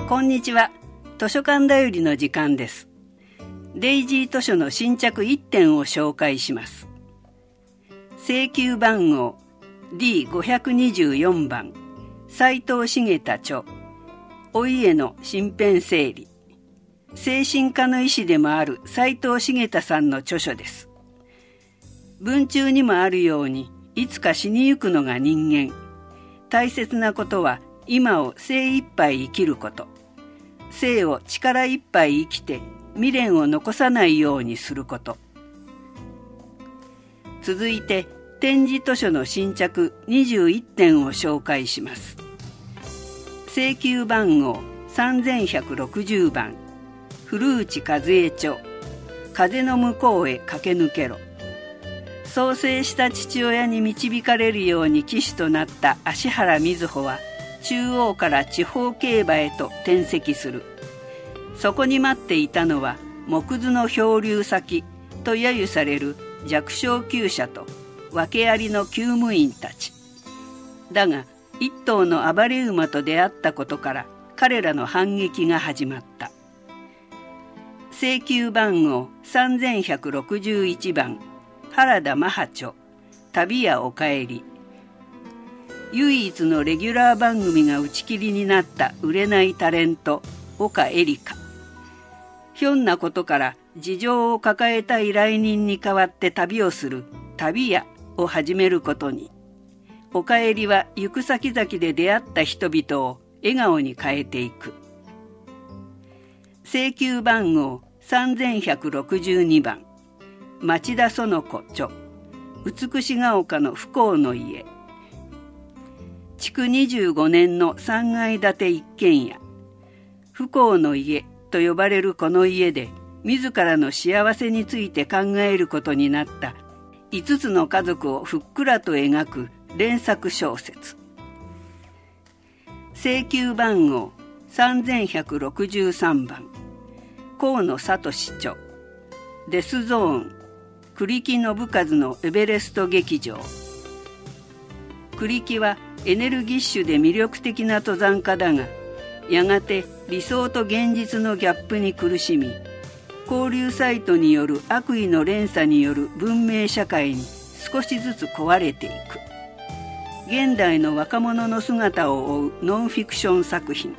こんにちは。図書館だよりの時間です。デイジー図書の新着1点を紹介します。請求番号 D524 番斉藤茂太著、お家の身辺整理、精神科の医師でもある斉藤茂太さんの著書です。文中にもあるように、いつか死にゆくのが人間。大切なことは今を精一杯生きること。生を力いっぱい生きて未練を残さないようにすること。続いて点字図書の新着21点を紹介します。請求番号3160番古内和恵著、風の向こうへ駆け抜けろ。創生した父親に導かれるように騎手となった芦原瑞穂は、中央から地方競馬へと転籍する。そこに待っていたのは木図の漂流先と揶揄される弱小厩舎と訳ありの厩務員たちだが、一頭の暴れ馬と出会ったことから彼らの反撃が始まった。請求番号3161番原田マハ著、旅やおかえり。唯一のレギュラー番組が打ち切りになった売れないタレント岡エリカ。ひょんなことから事情を抱えた依頼人に代わって旅をする旅屋を始めることに。岡えりは行く先々で出会った人々を笑顔に変えていく。請求番号3162番町田園子著、美しが丘の不幸の家。築25年の3階建て一軒家。不幸の家と呼ばれるこの家で、自らの幸せについて考えることになった5つの家族をふっくらと描く連作小説。請求番号3163番河野聡著、デスゾーン、栗木信和のエベレスト劇場。栗木はエネルギッシュで魅力的な登山家だが、やがて理想と現実のギャップに苦しみ、交流サイトによる悪意の連鎖による文明社会に少しずつ壊れていく。現代の若者の姿を追うノンフィクション作品。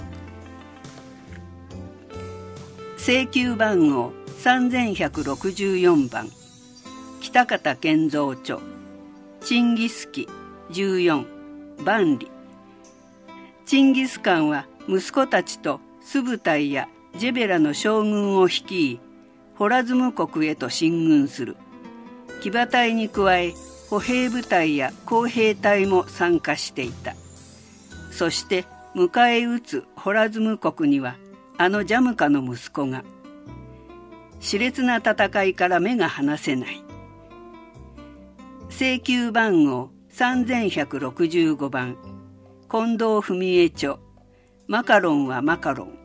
請求番号3164番北方健三著、チンギス記14万里。チンギスカンは息子たちとスブタイやジェベラの将軍を率い、ホラズム国へと進軍する。騎馬隊に加え歩兵部隊や工兵隊も参加していた。そして迎え撃つホラズム国にはあのジャムカの息子が。熾烈な戦いから目が離せない。請求番号3165番近藤文江著、マカロンはマカロン。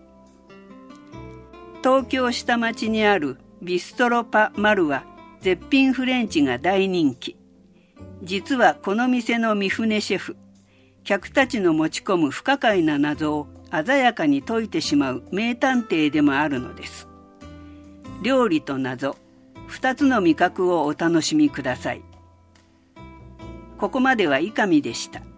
東京下町にあるビストロパマルは絶品フレンチが大人気。実はこの店の三船シェフ、客たちの持ち込む不可解な謎を鮮やかに解いてしまう名探偵でもあるのです。料理と謎、2つの味覚をお楽しみください。ここまでは伊上でした。